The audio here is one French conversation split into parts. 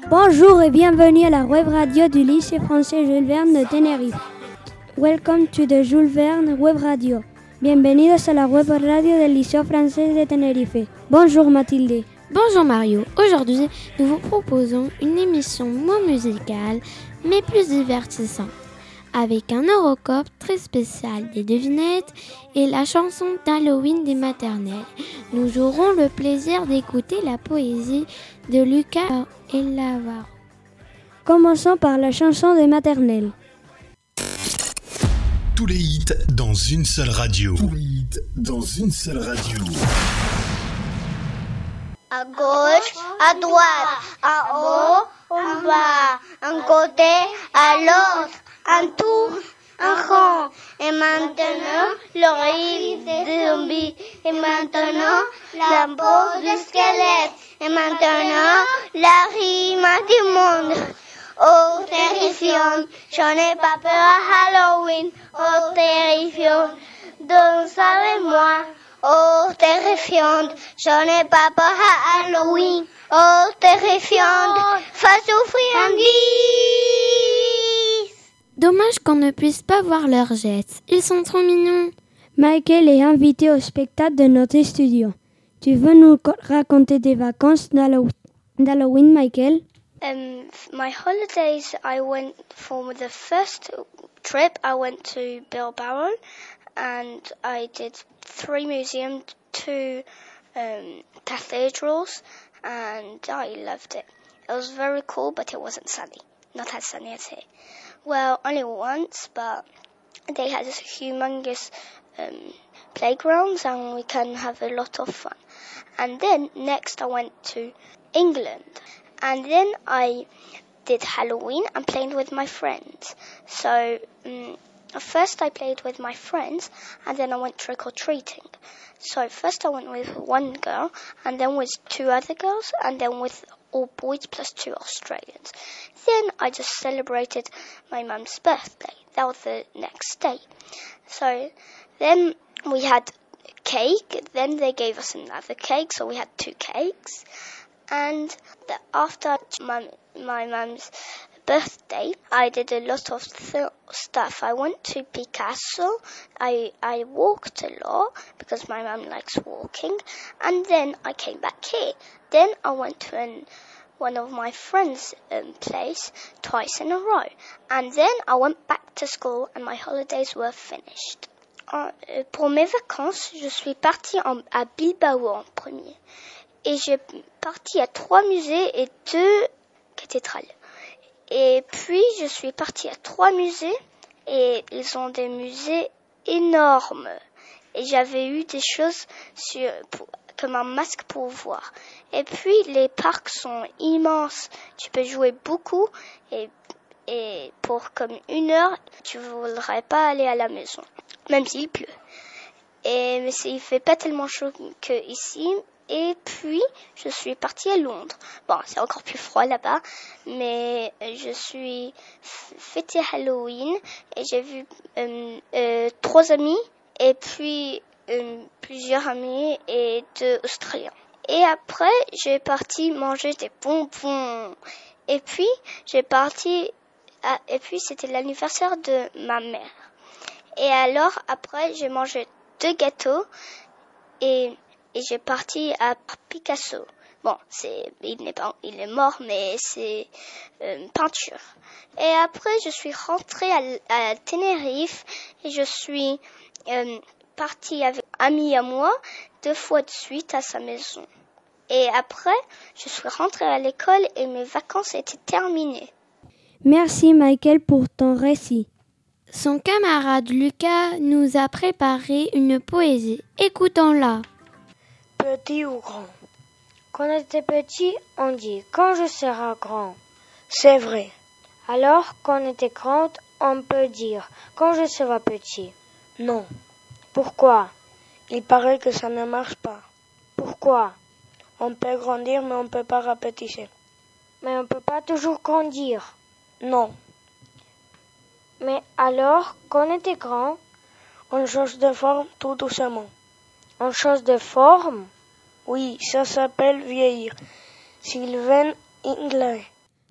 Bonjour et bienvenue à la web radio du lycée français Jules Verne de Tenerife. Welcome to the Jules Verne web radio. Bienvenidos a la web radio del Liceo Français de Tenerife. Bonjour Mathilde. Bonjour Mario. Aujourd'hui, nous vous proposons une émission moins musicale, mais plus divertissante, avec un horoscope très spécial des devinettes et la chanson d'Halloween des maternelles. Nous aurons le plaisir d'écouter la poésie de Lucas Elavaro. Commençons par la chanson des maternelles. Tous les hits dans une seule radio. À gauche, à droite, en haut, en bas, un côté, à l'autre, un tour, un rond. Et maintenant, le rire des zombies. Et maintenant, la peau du squelette. Et maintenant, la rime du monde. Oh, terrifiante, j'en ai pas peur à Halloween. Oh, terrifiante, donc savez-moi. Oh, terrifiante, j'en ai pas peur à Halloween. Oh, terrifiante, fais souffrir un 10. Dommage qu'on ne puisse pas voir leurs gestes. Ils sont trop mignons. Michael est invité au spectacle de notre studio. Tu veux nous raconter tes vacances d'Halloween, Michael? My holidays, I went for the first trip, I went to Bilbao and I did 3 museums, 2 cathedrals, and I loved it. It was very cool, but it wasn't sunny. Not as sunny as here. Well, only once, but they had this humongous playgrounds and we can have a lot of fun. And then next I went to England. And then I did Halloween and played with my friends. So first I played with my friends and then I went trick-or-treating. So first I went with one girl and then with 2 other girls and then with all boys plus 2 Australians. Then I just celebrated my mum's birthday. That was the next day. So then we had cake. Then they gave us another cake. So we had 2 cakes. And after my mum's birthday, I did a lot of stuff. I went to Picasso. I walked a lot because my mum likes walking. And then I came back here. Then I went to one of my friends' place twice in a row. And then I went back to school and my holidays were finished. Pour mes vacances, je suis partie à Bilbao en premier. Et j'ai parti à 3 musées et 2 cathédrales. Et puis, je suis partie à 3 musées et ils ont des musées énormes. Et j'avais eu des choses comme un masque pour voir. Et puis, les parcs sont immenses. Tu peux jouer beaucoup et pour comme 1 heure, tu ne voudrais pas aller à la maison, même s'il pleut. Mais il fait pas tellement chaud qu'ici. Et puis, je suis partie à Londres. Bon, c'est encore plus froid là-bas, mais je suis fêté Halloween et j'ai vu 3 amis et puis plusieurs amis et 2 Australiens. Et après, j'ai parti manger des bonbons. Et puis, et puis c'était l'anniversaire de ma mère. Et alors, après, j'ai mangé 2 gâteaux et j'ai parti à Picasso. Bon, il est mort, mais c'est peinture. Et après, je suis rentrée à Tenerife et je suis partie avec un ami à moi 2 fois de suite à sa maison. Et après, je suis rentrée à l'école et mes vacances étaient terminées. Merci Michael pour ton récit. Son camarade Lucas nous a préparé une poésie. Écoutons-la. Petit ou grand. Quand on était petit, on dit « quand je serai grand ». C'est vrai. Alors, quand on était grand, on peut dire « quand je serai petit ». Non. Pourquoi? Il paraît que ça ne marche pas. Pourquoi? On peut grandir, mais on ne peut pas rapetisser. Mais on ne peut pas toujours grandir. Non. Mais alors, quand on était grand, on change de forme tout doucement. On change de forme? Oui, ça s'appelle vieillir. Sylvain Inglé.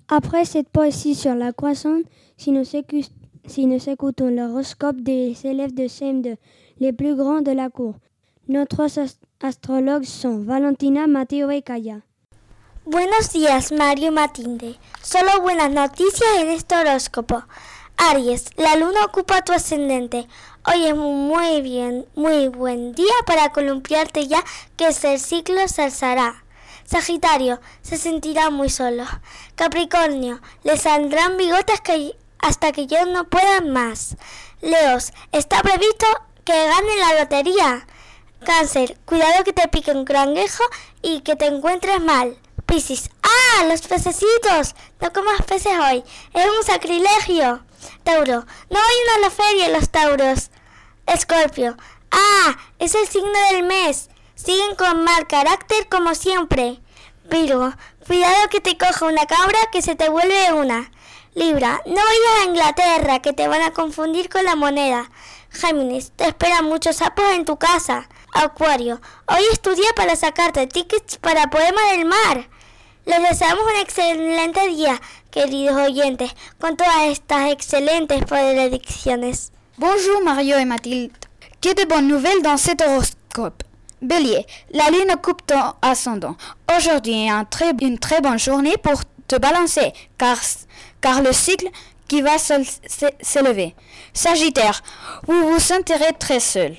Après cette poésie sur la croissance, si nous écoutons l'horoscope des élèves de CM2, les plus grands de la cour, nos trois astrologues sont Valentina, Mateo y Kaya. Buenos días, Mario y Matilde. Solo buenas noticias en este horóscopo. Aries, la luna ocupa tu ascendente. Hoy es muy buen día para columpiarte ya que el ciclo se alzará. Sagitario, se sentirá muy solo. Capricornio, le saldrán bigotes hasta que yo no pueda más. Leos, está previsto que ganen la lotería. Cáncer, cuidado que te pique un cangrejo y que te encuentres mal. Piscis, ¡ah! ¡Los pececitos! No comas peces hoy, es un sacrilegio. Tauro, no vayan a la feria los tauros. Escorpio, ¡ah! Es el signo del mes. Siguen con mal carácter como siempre. Virgo, cuidado que te coja una cabra que se te vuelve una. Libra, no vayas a Inglaterra que te van a confundir con la moneda. Géminis, te esperan muchos sapos en tu casa. Acuario, hoy es tu día para sacarte tickets para Poema del Mar. Les deseamos un excelente día, queridos oyentes, con todas estas excelentes prédicciones. Bonjour Mario et Mathilde. Que de bonnes nouvelles dans cet horoscope. Bélier, la lune occupe ton ascendant. Aujourd'hui est une très bonne journée pour te balancer, car le cycle qui va s'élever. Sagittaire, vous vous sentirez très seul.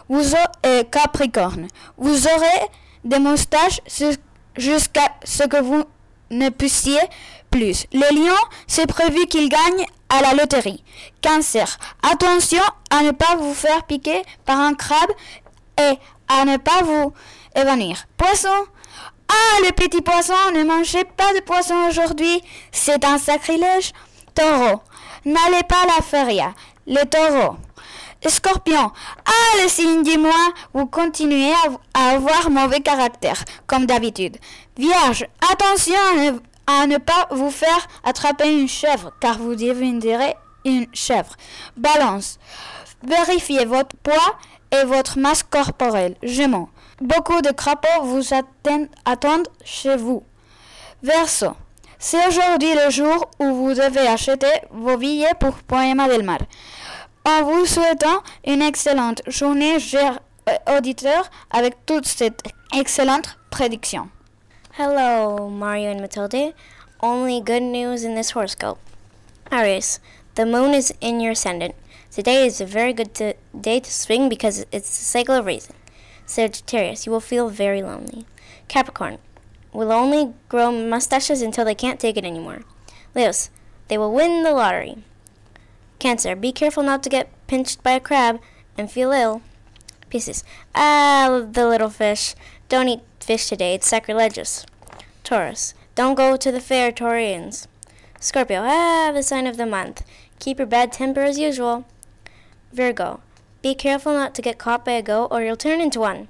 Capricorne, vous aurez des moustaches jusqu'à ce que vous ne puissiez plus. Les lions, c'est prévu qu'ils gagnent à la loterie. Cancer, attention à ne pas vous faire piquer par un crabe et à ne pas vous évanouir. Poisson, ah, le petit poisson, ne mangez pas de poisson aujourd'hui, c'est un sacrilège. Taureau, n'allez pas à la feria, les taureaux. Scorpion, ah, le signe du mois, vous continuez à avoir mauvais caractère, comme d'habitude. Vierge, attention à ne pas vous faire attraper une chèvre, car vous deviendrez une chèvre. Balance, vérifiez votre poids et votre masse corporelle. Gémeaux, beaucoup de crapauds vous attendent chez vous. Verseau, c'est aujourd'hui le jour où vous devez acheter vos billets pour Poema del Mar. En vous souhaitant une excellente journée, chers auditeurs, avec toute cette excellente prédiction. Hello, Mario and Matilde. Only good news in this horoscope. Aries, the moon is in your ascendant. Today is a very good day to swing because it's the cycle of reason. Sagittarius, you will feel very lonely. Capricorn, will only grow mustaches until they can't take it anymore. Leos, they will win the lottery. Cancer, be careful not to get pinched by a crab and feel ill. Pisces, ah, the little fish. Don't eat fish today, it's sacrilegious. Taurus, don't go to the fair, Taurians. Scorpio, ah, the sign of the month. Keep your bad temper as usual. Virgo, be careful not to get caught by a goat or you'll turn into one.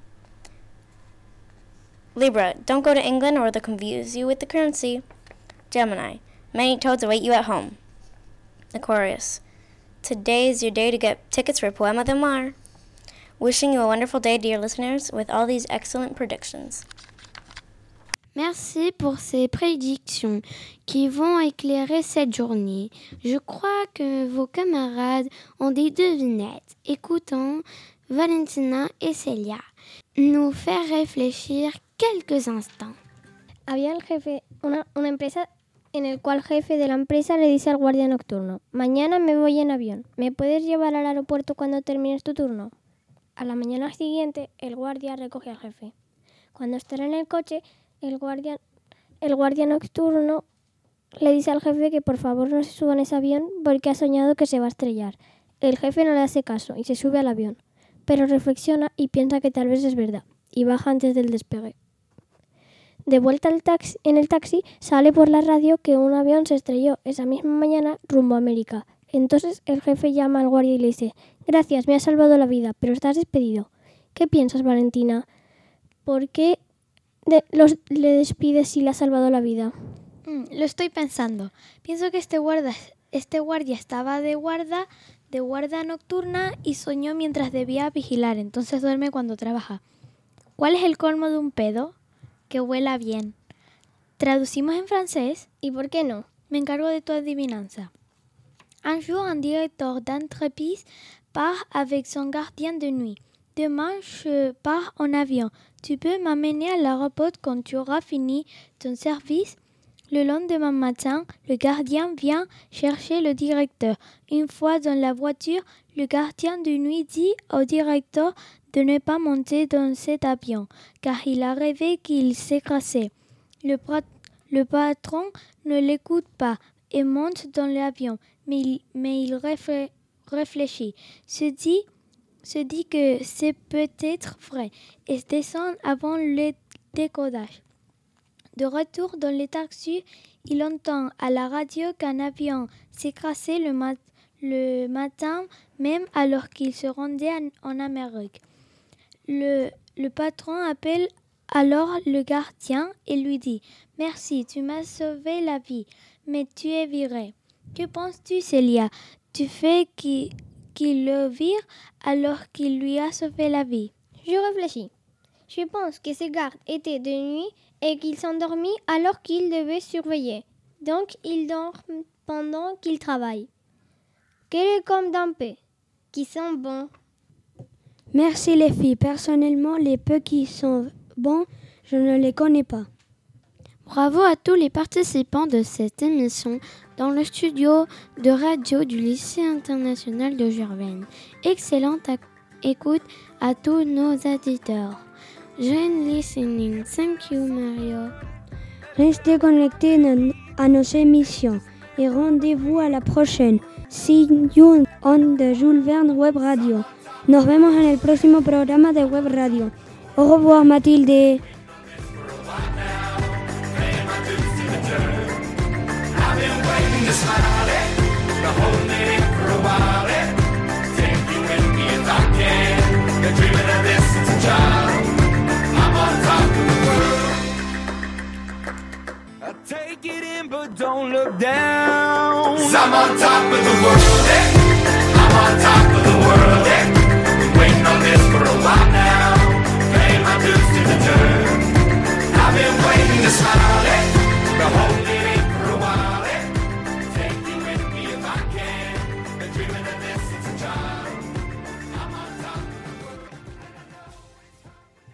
Libra, don't go to England or they'll confuse you with the currency. Gemini, many toads await you at home. Aquarius, today is your day to get tickets for Poema del Mar. Wishing you a wonderful day, dear listeners, with all these excellent predictions. Merci pour ces prédictions qui vont éclairer cette journée. Je crois que vos camarades ont des devinettes. Écoutons Valentina et Celia nous faire réfléchir quelques instants. Había el jefe, una empresa en el cual el jefe de la empresa le dice al guardia nocturno: mañana me voy en avión, ¿me puedes llevar al aeropuerto cuando termines tu turno? A la mañana siguiente, el guardia recoge al jefe. Cuando están en el coche, el guardia nocturno le dice al jefe que por favor no se suba en ese avión porque ha soñado que se va a estrellar. El jefe no le hace caso y se sube al avión, pero reflexiona y piensa que tal vez es verdad y baja antes del despegue. De vuelta en el taxi sale por la radio que un avión se estrelló esa misma mañana rumbo a América. Entonces el jefe llama al guardia y le dice: gracias, me has salvado la vida, pero estás despedido. ¿Qué piensas, Valentina? ¿Por qué le despides si le has salvado la vida? Lo estoy pensando. Pienso que este guardia estaba de guarda nocturna y soñó mientras debía vigilar, entonces duerme cuando trabaja. ¿Cuál es el colmo de un pedo? Que huela bien. ¿Traducimos en francés? ¿Y por qué no? Me encargo de tu adivinanza. Un jour, un directeur d'entreprise part avec son gardien de nuit. Demain, je pars en avion. Tu peux m'amener à l'aéroport quand tu auras fini ton service? Le lendemain matin, le gardien vient chercher le directeur. Une fois dans la voiture, le gardien de nuit dit au directeur de ne pas monter dans cet avion, car il a rêvé qu'il s'écrasait. Le patron ne l'écoute pas et monte dans l'avion, mais il réfléchit, se dit que c'est peut-être vrai et descend avant le décollage. De retour dans le taxi, il entend à la radio qu'un avion s'écrasait le matin même alors qu'il se rendait en Amérique. Le patron appelle alors le gardien et lui dit « Merci, tu m'as sauvé la vie, mais tu es viré. » Que penses-tu, Célia? Tu fais qu'il le vire alors qu'il lui a sauvé la vie. Je réfléchis. Je pense que ce garde était de nuit et qu'il s'endormit alors qu'il devait surveiller. Donc il dort pendant qu'il travaille. Quel est comme d'un peu, qui sont bons. Merci les filles. Personnellement, les peu qui sont bons, je ne les connais pas. Bravo à tous les participants de cette émission dans le studio de radio du lycée international de Jules Verne. Excellente écoute à tous nos auditeurs. Jeune listening. Thank you, Mario. Restez connectés à nos émissions et rendez-vous à la prochaine. See you on the Jules Verne Web Radio. Nos vemos en el próximo programa de Web Radio. Au revoir, Mathilde. Take it in, but don't look down. 'Cause I'm on top of the world. I'm on top of the world.